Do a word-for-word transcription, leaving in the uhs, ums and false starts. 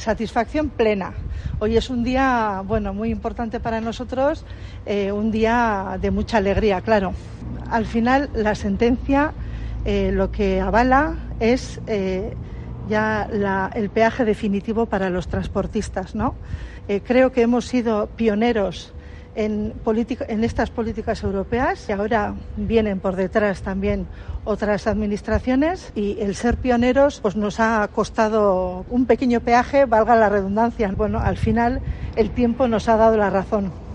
satisfacción plena. Hoy es un día, bueno, muy importante para nosotros, eh, un día de mucha alegría, claro. Al final, la sentencia eh, lo que avala es eh, ya la, el peaje definitivo para los transportistas, ¿no? Eh, creo que hemos sido pioneros en, política, en estas políticas europeas y ahora vienen por detrás también otras administraciones y el ser pioneros pues nos ha costado un pequeño peaje, valga la redundancia. Bueno, al final el tiempo nos ha dado la razón.